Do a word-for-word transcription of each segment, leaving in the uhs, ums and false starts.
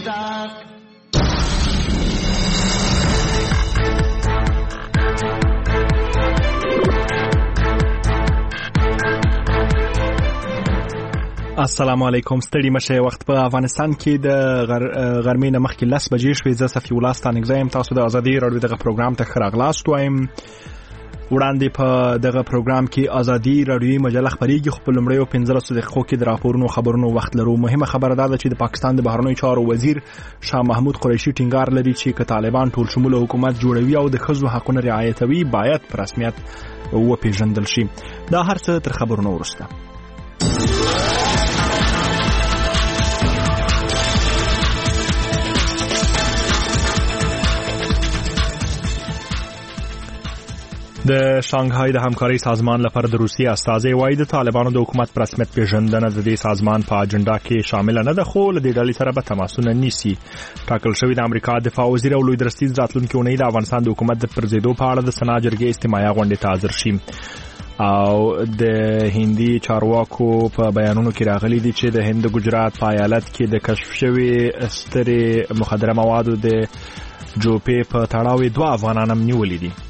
السلام علیکم. ستړي مشه. وخت په افغانستان کې د غرمې نه مخکې لس بجې شوې. زه صفي الله ستانګزایم. تاسو د ازادي رادیو دغه پروګرام ته ښه راغلاست وایم. وړاندې په دغه پروګرام کې ازادي رادیوي مجله خبرېږي، خو په لومړیو پنځلسو دقیقو کې د راپورونو خبرونو وخت لرو. مهمه خبره دا ده چې د پاکستان د بهرنیو چارو وزیر شاه محمود قریشي ټینګار لري چې که طالبان ټول شموله حکومت جوړوي او د ښځو حقونه رعایتوي باید په رسمیت وپېژندل شي. دا هر څه تر خبرونو وروسته. د شانګهای د همکاري سازمان لپاره د روسیې استازي وايي د طالبانو د حکومت په رسمیت پیژندنه د دې سازمان په اجنډا کې شامل نه ده، خو له دې ډلې سره به تماسونه نیسي. ټاکل شوی د امریکا دفاع وزیر او لوی درستیز راتلونکي اونۍ د افغانستان د حکومت د پرځېدو په اړه د سنا جرګې استماعي غونډې ته حاضر شي. او د هندي چارواکو په بیانونو کې راغلي دي چې د هند ګجرات په ایالت کې د کشف شوی سترې مخدره موادو د جوپې په تړاو دوه افغانان هم نیولي دي.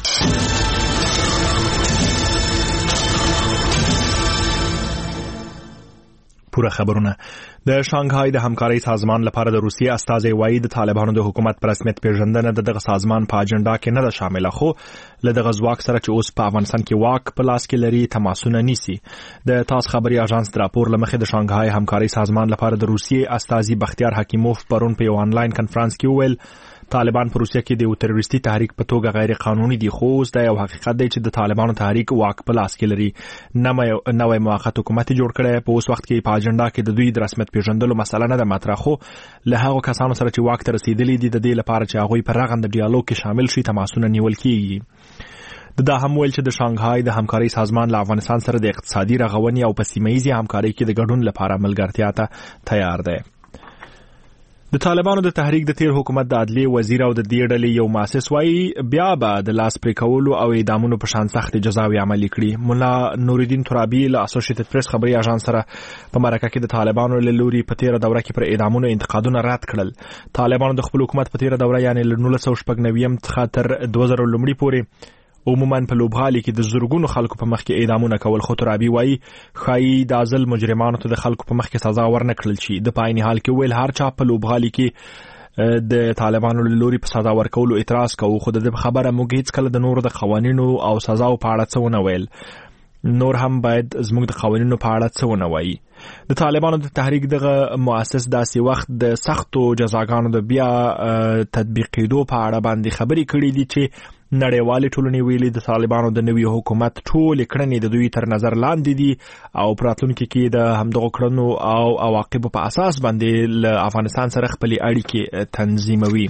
پوره خبرونه. د شانګهای د همکاري سازمان لپاره د روسیې استازي وايي د طالبانو د حکومت پر رسمیت پیژندنه د دغه سازمان په اجنډا کې نه ده شامله، خو له دغه ځواک سره چې اوس په افغانستان کې واک په لاس کې لري تماسونه نیسي. د تاس خبري اژانس د راپور لمخې د شانګهای همکاري سازمان لپاره د روسیې استازي بختیار حکیموف پرون په یو آنلاین کنفرانس کې وویل طالبان په روسیه کې د یو تروریستي تحریک په توګه غیر قانوني دي، خو اوس دا یو حقیقت دی چې د طالبانو تحریک واک په لاس کې لري. نوې موقت حکومت جوړ کړی، په اوس وخت کې په اجنډا کې د دوی د رسمیت پیژندلو مسله نه ده مطرح، خو له هغو کسانو سره چې واک ته رسیدلي دي د دې لپاره چې هغوی په رغنده ډیالوګ کې شامل شي تماسونه نیول کیږي. دا هم ویل چې د شانګهای د همکاري سازمان له افغانستان سره د اقتصادي رغونې او په سیمه ییزې همکارۍ کې د ګډون لپاره ملګرتیا ته تیار دی. د طالبانو د تحریک د تیر حکومت د عدلیې وزیر او د دې ډلې یو مؤسس وايي بیا به د لاس پرې کولو او اعدامونو په شان سختې جزاوې عملي کړي. مولا نورالدین ترابي له اسوسییټډ پریس خبري اژانس سره په مرکه کې د طالبانو له لوري په تیر دوره کې پر اعدامونو انتقادونه رد کړل. طالبانو د خپل حکومت په تیر دوره یعنی له نولس سوه شپږ نوي څخه تر دوه زره لومړي پورې عموما په لوبغالي کې د زرګونو خلکو په مخ کې اعدامونه کول، خو ترابي وايي خایي د ازل مجرمانو ته د خلکو په مخ کې سزا ورنه کړل شي. د پایني حال کې ویل هر چا په لوبغالي کې د طالبانو له لوري په سزا ورکولو اعتراض کوي، خو د خبره موږ هیڅ کله د نورو د قوانینو او سزاو په اړه څه ونه ویل. نور هم باید زموږ د قوانینو په اړه څه ونه وایي. د طالبانو د تحریک دغه مؤسس داسې وخت د سختو جزاګانو د بیا تطبیقېدو په اړه باندې خبرې کړې دي چې نړیوالې ټولنې ویلي د طالبانو د نوي حکومت ټولې کړنې د دوی تر نظر لاندې دي او په راتلونکي کې د همدغو کړنو او عواقبو په اساس باندې له افغانستان سره خپلې اړیکې تنظیموي.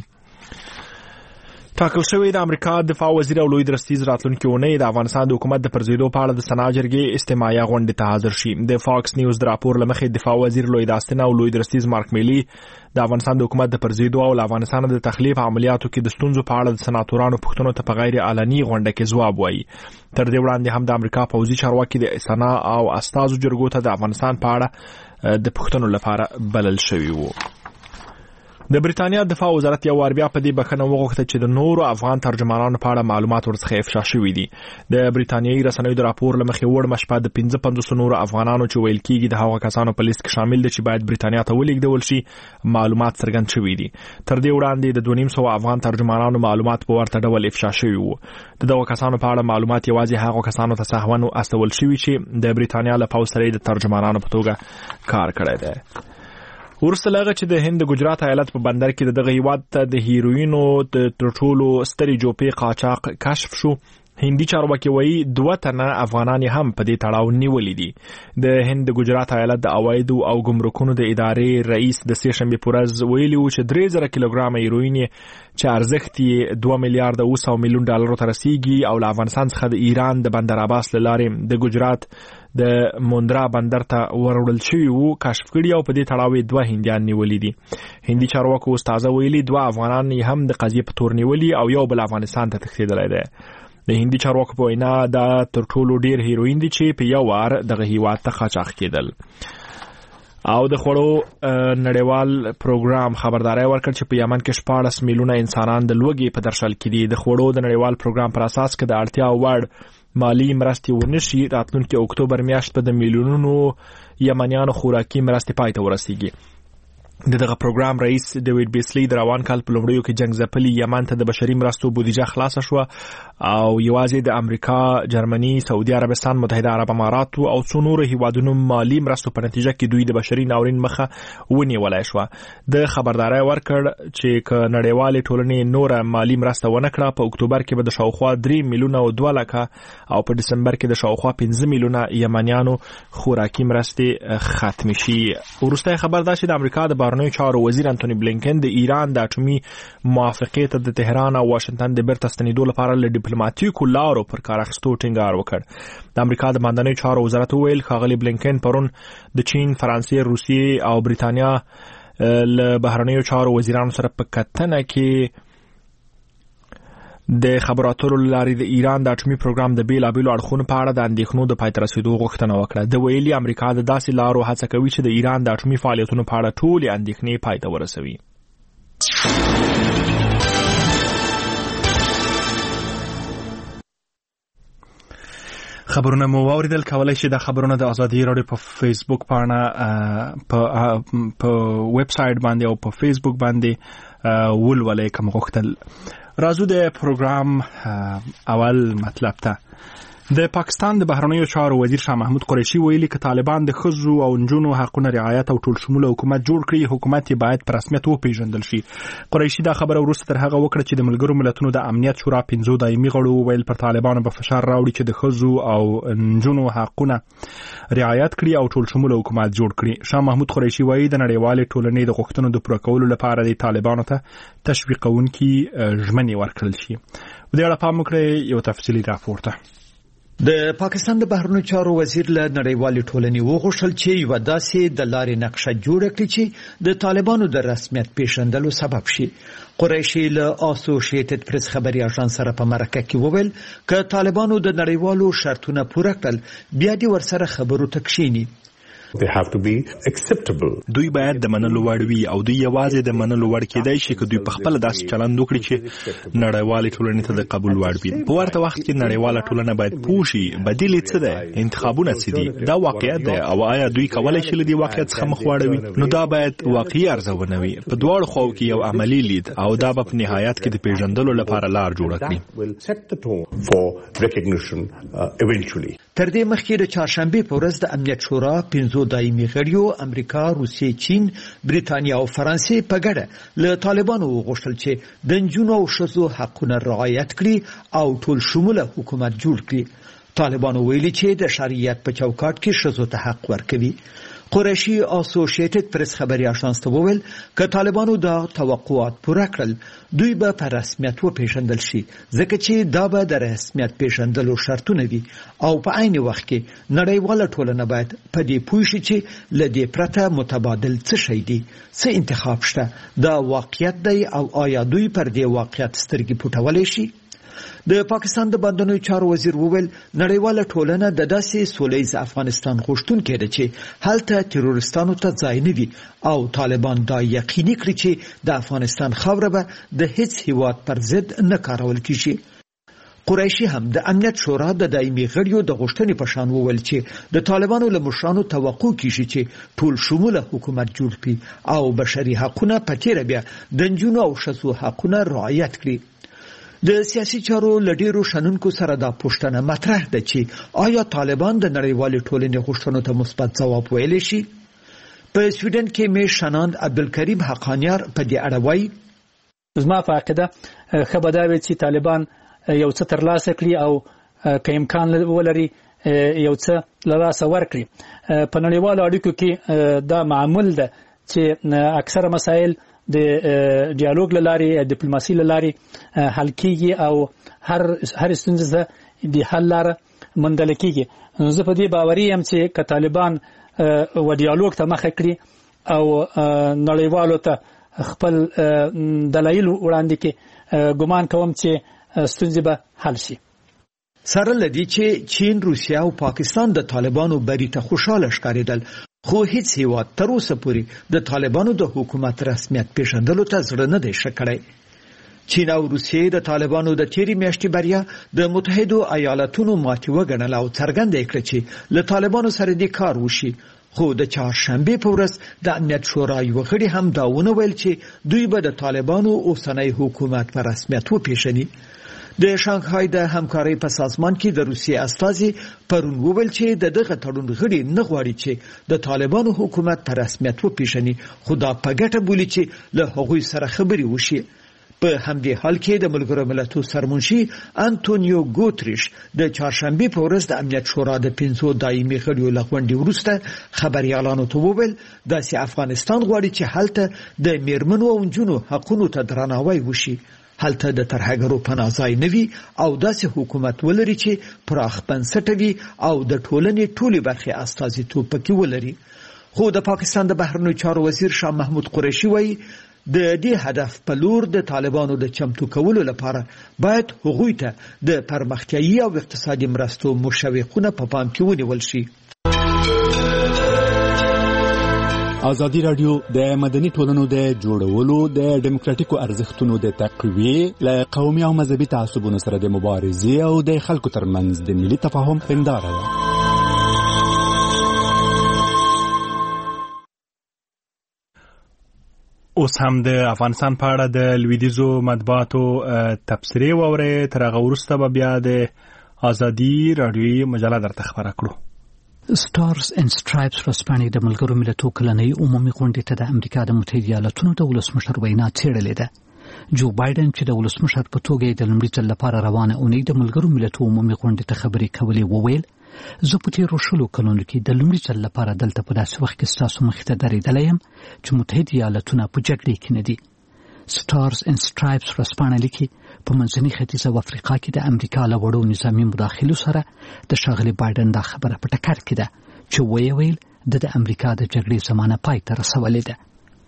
ټاکل شوی د امریکا دفاع وزیر او لوی درستیز راتلونکي اونۍ د افغانستان د حکومت د پرځېدو په اړه د سنا جرګې استماعي غونډې ته حاضر شي. د فاکس نیوز د راپور لمخې دفاع وزیر لوی داستن او لوی درستیز مارک میلی د افغانستان د حکومت د پرځېدو او د افغانستان د تخلیف عملیاتو کې د ستونزو په اړه د سناتورانو پوښتنو ته په غیر علني غونډه کې ځواب وایي. تر دې وړاندې هم د امریکا پوځي چارواکي د سنا او استازو جرګو ته د افغانستان په اړه د پوښتنو لپاره بلل شوي وو. د بریتانیا دفاع وزارت یو وار بیا په دې بخښنه وغوښته چې د نورو افغان ترجمانانو په اړه معلومات ورڅخه افشا شوي دي. د بریتانیایي رسنیو د راپور له مخې وړمه شپه د پنځه پنځوس نورو افغانانو چې ویل کېږي د هغو کسانو په لیست کې شامل دي چې باید بریتانیا ته ولېږدول شي معلومات څرګند شوي دي. تر دې وړاندې د دوه نیم سوه افغان ترجمانانو معلومات په ورته ډول افشا شوي وو. د دغو کسانو په اړه معلومات یوازې هغو کسانو ته سهوا استول شوي چې د بریتانیا له پوځ سره د ترجمانانو په توګه کار کړی دی. ورسته لغه چې د هند ګجرات ایالت په بندر کې د دغه هیواد ته د هیروینو د ټولو سترې جوپې قاچاق کشف شو. هندي چارواکي وایي دوه تنه افغانان هم په دې تړاو نیولې دي. د هند ګجرات ایالت د عوایدو او ګمرکونو د ادارې رئیس د سې شنبې په ورځ ویلي و چې درې زره کیلوګرامه هیروین چې ارزښت یې دوه میلیارډ اوه سوه میلیون ډالرو ته رسیږي او له افغانستان څخه د ایران د بندر عباس له لارې د ګجرات د موندرا بندر ته وروړل شوي وو کشف کړي او په دې تړاو دوه هندیان نیولې دي. هندي چارواکو استازه ویلي دوه افغانان هم د قضیې په تور نیولي او یو بل افغانستان ته تښتېدلی دی. د هندي چارواکو په وینا دا تر ټولو ډیر هیروین دي چې په یو وار دغه هیواد ته قاچاق کېدل. او د خوړو نړیوال پروګرام خبرداري ورکړ چې په یمن کې شپاړس میلیونه انسانان د لوږې په درشل کې دي. د خوړو د نړیوال پروګرام پر اساس کې د اړتیا وړ مالی مرستې ونشي، راتلونکي اکتوبر میاشت په د میلیونونو یمنیانو خوراکي مرستې پای ته ورسیږي. د دغه پروګرام رئیس ډیوډ بیسلی د روان کال په لومړیو کې جنگ ځپلي یمن ته د بشري مرستو بودیجه خلاصه شو او یوازې د امریکا، جرمني، سعودي عربستان، متحده عرب امارات او څو نورو هیوادونو مالی مرستو په نتیجه کې دوی د بشري ناورین مخه ونیولای شو. د خبرداري ورکړ چې ک نړیوال ټولنې نور مالی مرسته ونه کړه په اکتوبر کې به د شاوخوا درې میلیونه او دوه لکه او په دسمبر کې د شاوخوا پنځه میلیونه یمنیانو خوراکي مرستې ختم شي. ورسته خبر ده چې د امریکا د بهرنیو چارو وزیر انټونی بلینکن د ایران د اټومي موافقې ته د تهران او واشنگټن د بیرته ستنېدو لپاره له ډیپلوماټیکو لارو پر کار اخیستو ټینګار وکړ. د امریکا د بهرنیو چارو وزارت ویل ښاغلي بلینکن پرون د چین، فرانسې، روسیې او بریتانیا له بهرنیو چارو وزیرانو سره په کتنه کې د خبرو اترو لاري د ایران د اټومي پروګرام د بیلابېلو اړخونو په اړه د اندېښنو د پای ته رسیدو غوښتنه وکړه. د ویلي امریکا د داسې لارو هڅه کوي چې د ایران د اټومي فعالیتونو په اړه ټولې اندېښنې پای ته ورسوي. خبرونه مو واوریدل. کولای شئ د خبرونه د ازادي رادیو په فیسبوک باندې په په ویب سټ باندې او په فیسبوک باندې ولولئ کوم غوښتل. راځو د پروګرام اول مطلب ته. د پاکستان د بهرنیو چارو وزیر شاه محمود قریشي ویلي چې طالبان د ښځو او نجونو حقوقو رعایت او ټول شموله حکومت جوړ کړي، حکومت یې باید په رسمیت وپیژندل شي. قریشي دا خبره وروسته تر هغه وکړه چې د ملګرو ملتونو د امنیت شورا پنځو دایمي غړو ویل پر طالبانو به فشار راوړي چې د ښځو او نجونو حقوقونه رعایت کړي او ټول شموله حکومت جوړ کړي. شاه محمود قریشي وایي د نړیوالې ټولنې د غوښتنو د پوره کولو لپاره د طالبانو ته تشویقونکي ژمنې ورکړل شي. په دې اړه پام وکړئ یو تفصیلي راپور ته. د پاکستان د بهرنیو چارو وزیر له نړیوالې ټولنې وغوښتل چې یو داسې د لارې نقشه جوړه کړي چې د طالبانو د رسمیت پیژندلو سبب شي. قریشي له اسوسییټډ پریس خبري اژانس سره په مرکه کې وویل چې طالبانو د نړیوالو شرطونه پوره کړل بیا دې ورسره خبرو ته کښیني. They have to be acceptable. دوی باید د منلو وړ وي او دوی یوازې د منلو وړ کېدای شي که دوی په خپل داسې چلند وکړي چې نړیوالې ټولنې ته د قبول وړ وي. په ورته وخت کې نړیواله ټولنه باید پوه شي بدیل یې څه دی، انتخابونه څه دي، دا واقعیت دی او آیا دوی کولی شي له دې واقعیت څخه مخ واړوي. نو دا باید واقعي ارزونه وي په دواړو خواو کې یو عملي لید او دا به په نهایت کې د پیژندلو لپاره لار جوړه کړي. تر دې مخکې د چهارشنبه په ورځ د امنیت شورا پنځو دایمي غړیو امریکا، روسیې، چین، بریتانیا او فرانسې په ګډه له طالبانو وغوښتل چې د نجونو او ښځو حقونه رعایت کړي او ټول شموله حکومت جوړ کړي. طالبانو ویلي چې د شریعت په چوکاټ کې ښځو ته حق ورکوي. قریشي اسوسییټډ پریس خبري اژانس ته وویل چې طالبانو دا توقعات پوره کړل دوی به په رسمیت وپیژندل شي ځکه چې دا به د رسمیت پیژندلو شرطونه وي او په عین وخت کې نړیواله ټولنه باید په دې پوه شي چې له دې پرته متبادل څه شي دي، څه انتخاب شته، دا واقعیت دی او آیا دوی پر دې واقعیت سترګې پټولی شي. د پاکستان د بهرنیو چارو وزیر وویل نړیواله ټولنه د داسې سولیز افغانستان غوښتونکې ده چې هلته تروریستانو ته ځای نه وي او طالبان دا یقیني کړي چې د افغانستان خاوره به د هیڅ هیواد پر ضد نه کارول کیږي. قریشي هم د امنیت شورا د دایمي غړیو د غوښتنې په شان وویل چې د طالبانو له مشرانو توقع کیږي چې ټول شموله حکومت جوړ کړي او بشري حقونه په تیره بیا د نجونو او ښځو حقونه رعایت کړي. د سیاسي چارو لډیرو شنونکو سره دا پوښتنه مطرح ده چې آیا طالبان د نړیوالې ټولنې غوښتنو ته مثبت ځواب ویلی شي. په سویډن کې مې شناند عبدالکریم حقانیار په دې اړه وایي زما په عقیده ښه به دا وي چې طالبان یو څه ترلاسه کړي او که امکان ولري یو څه له لاسه ورکړي. په نړیوالو اړیکو کې دا معمول ده چې اکثره مسایل د ډیالوګ لاري، ډیپلوماسي لاري حل کیږي او هر هر ستونزه د حل لاره موندل کیږي. زه په دې باوري یم چې که طالبان و ډیالوګ ته مخه کړي او نړیوالو ته خپل دلایل وړاندې کړي ګمان کوم چې ستونزې به حل شي. سره لدی چې چین، روسیا او پاکستان د طالبانو بری ته خوشاله ښکارېدل خو هیڅ هیواد تر اوسه پورې د طالبانو د حکومت رسمیت پیژندلو ته زړه نه دی ښه کړی. چین او روسیې د طالبانو د تیری میاشتې بریا د متحدو ایالاتونو ماتې وګڼله او څرګنده یې کړه چې له طالبانو سره دې کار وشي. خو د چهارشنبې په ورځ د امنیت شورا یو غړي هم دا ونه ویل چې دوی به د طالبانو اوسنی حکومت په رسمیت وپیژني. د شانګهای د همکارۍ په سازمان کې د روسیې استازي پرون وویل چې د دغه تړون غړي نه غواړي چې د طالبانو حکومت په رسمیت وپیژني، خو دا په ګټه بولي چې له هغوی سره خبرې وشي. په همدې حال کې د ملګرو ملتونو سرمنشي انټونیو ګوتریش د چهارشنبې په ورځ د امنیت شورا د پنځو دایمي غړیو له غونډې وروسته خبريالانو ته وویل داسې افغانستان غواړي چې هلته د میرمنو او نجونو حقوقو ته درناوی وشي، هلته د ترهګرو پناه ځای نه وي او داسې حکومت ولري چې پراخ بنسټه وي او د ټولنې ټولې برخې استازیتوب پکې ولري. خو د پاکستان د بهرنیو چارو وزیر شاه محمود قریشي وایي د دې هدف په لور د طالبانو د چمتو کولو لپاره باید هغوی ته د پرمختیايي او اقتصادي مرستو مشوقونه په پام کې ونیول شي. ازادي رادیو د مدني ټولنو د جوړولو د ډیموکراتیکو ارزښتونو د تقویې له قومي او مذهبي تعصبونو سره د مبارزې او د خلکو ترمنځ د ملي تفاهم هنداره ده. اوس هم د افغانستان په اړه د لویدیزو مطبوعاتو تبصرې واورئ. تر هغه وروسته به بیا د ازادي رادیوي مجله درته خبره کړو. سټارز اینډ سټرایپس ورځپاڼې د ملګرو ملتونو کلنۍ عمومي غونډې ته د امریکا د متحده ایالاتونو د ولسمشر وینا څېړلې ده. جو بایدن چې د ولسمشر په توګه د لومړي ځل لپاره روانه اونۍ د ملګرو ملتونو عمومي غونډې ته خبرې کولې وویل زه په تېرو شلو کلونو کې د لومړي ځل لپاره دلته په داسې وخت کې ستاسو مخې ته درېدلی یم چې متحده ایالاتونه په جګړې کې نه دي. سټارز اینډ سټرایپس ورځپاڼه لیکي په منځني ختیځ او افریقا کې د امریکا له وړو نظامي مداخلو سره د ښاغلي بایدن دا خبره په ټکر کې ده چې ویې ویل د د امریکا د جګړې زمانه پای ته رسولې ده.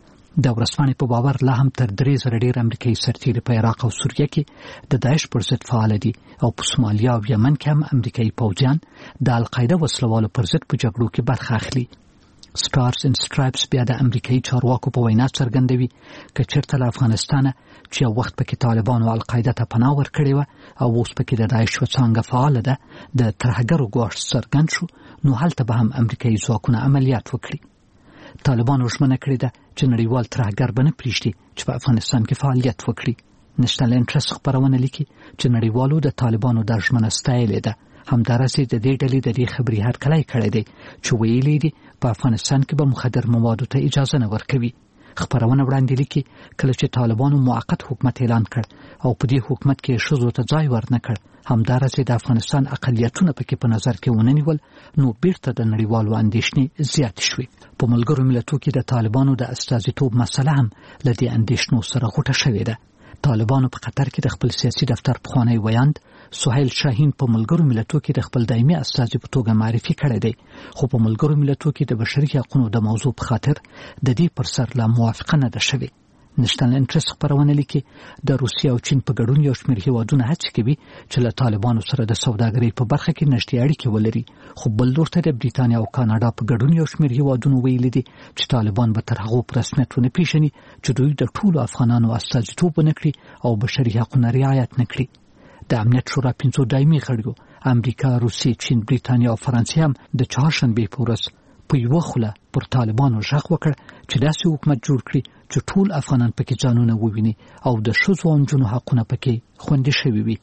د ورځپاڼې په باور لا هم تر درې زره ډېر امریکایي سرتیري په عراق او سوریه کې د داعش پر ضد فعال دي او په سومالیا او یمن کې هم امریکایي پوځیان د القاعده وسلوالو پر ضد په جګړو کې برخه اخلي. سټارز اینډ سټرایپس بیا د امریکایي چارواکو په وینا څرګندوي که چېرته له افغانستانه چې یو وخت پکې طالبان او القاعده ته پناه ورکړې وه او اوس پکې د داعش څانګه فعاله ده د ترهګرو ګواښ څرګند شو نو هلته به هم امریکایي ځواکونه عملیات وکړي. طالبانو ژمنه کړې ده چې نړیوال ترهګر به نه پرېږدي چې په افغانستان کې فعالیت وکړي. نېشنل انټرست خپرونه لیکي چې نړیوالو د طالبانو دا ژمنه ستایلې ده. همدارسې د دې ډلې د دې خبرې هرکلی کړی دی چې ویلي دي په افغانستان کې به مخدر موادو ته اجازه نه ورکوي. خپرونه وړاندې لیکي کله چې طالبانو موقت حکومت اعلان کړ او په دې حکومت کې ښځو ته ځای ورنه کړ، همدارسې د افغانستان اقلیتونه پکې په نظر کې ونه نیول، نو بیرته د نړیوالو اندېښنې زیاتې شوې. په ملګرو ملتونو کې د طالبانو د استازیتوب مسله هم له دې اندېښنو سره غوټه شوې ده. طالبانو په قطر کې د خپل سیاسي دفتر پخوانی ویاند سهیل شاهین په ملګرو ملتونو کې د خپل دایمي استازي په توګه معرفي کړی دی، خو په ملګرو ملتونو کې د بشري حقوقو د موضوع په خاطر د دې پر سر لا موافقه نه ده شوې. نېشنل انټرست خپرونه لیکي د روسیې او چین په ګډون یو شمېر هیوادونه هڅې کوي چې له طالبانو سره د سوداګرۍ په برخه کې نږدې اړیکې ولري، خو بل لور ته د بریتانیا او کاناډا په ګډون یو شمېر هیوادونو ویلي دي چې طالبان به تر هغو په رسمیت ونه پیژني چې دوی د ټولو افغانانو استازیتوب ونه کړي او بشري حقونه رعایت نه کړي. د امنیت شورا پنځو دایمي غړیو امریکا، روسیې، چین، بریتانیا او فرانسې هم د چهارشنبې په ورځ په یوه خوله پر طالبانو غږ وکړ چې داسې حکومت جوړ کړي چې ټول افغانان پکې ځانونه وویني او د ښځو او نجونو حقونه پکې خوندي شوي وي.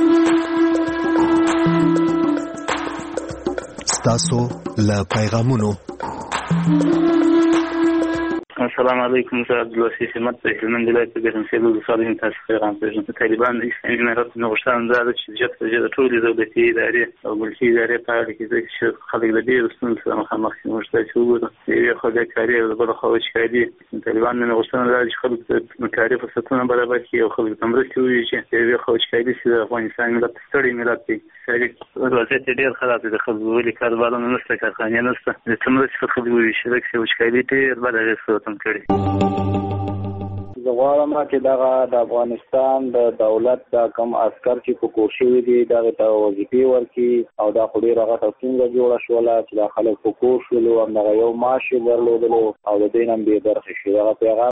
ستاسو له پیغامونو. السلام علیکم، زه عبدالوسیع همت د هلمند ولایت په ګرمسیر ولسوالۍ نه تاسو پیغام پېژنم. د طالبان د اسلامي امارت نه غوښتنه دا ده چې جد په جد ټولې دولتي ادارې او ملکي ادارې په اړه کې چې خلک د ډېرو ستونزو سره مخامخ دي. موږ داسې وګورو د یوې خوا بیکاري او د بله خوا وچکالي. طالبان نه غوښتنه دا ده چې خلکو ته د کاري فرصتونه برابر کړي او خلکو ته مرستې وویشي. د یوې خوا وچکالي چې د افغانستان ملت ستړی ملت دی، وضعیت یې ډېر خراب دی. د خلکو ولې کاروبارونه نشته، کارخانې نشته، د څه مرستې پر خلکو وویشي. لکه چې وچکالي ډېر بد اغېز په وطن کړی. زه غواړم چې دغه د افغانستان د دولت د کم عسكر چې په کوشش دي دغه ته وظیفې ورکړي او دا خو ډېره غټه ستونزه جوړه شوله چې دا خلک په کور شولو همدغه یو معاش یې درلودلو او د دې نه هم بې برخې شي. دغه پیغام